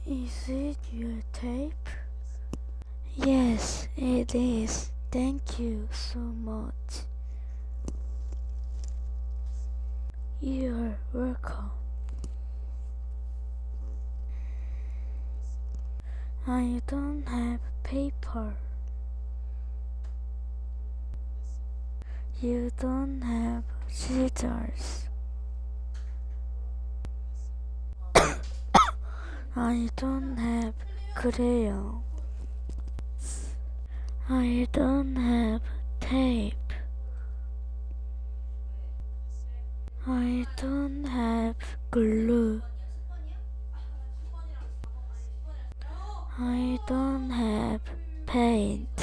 Is it your tape? Yes, it is. Thank you so much. You're welcome. I don't have paper. You don't have scissors. I don't have crayon. I don't have tape. I don't have glue. I don't have paint.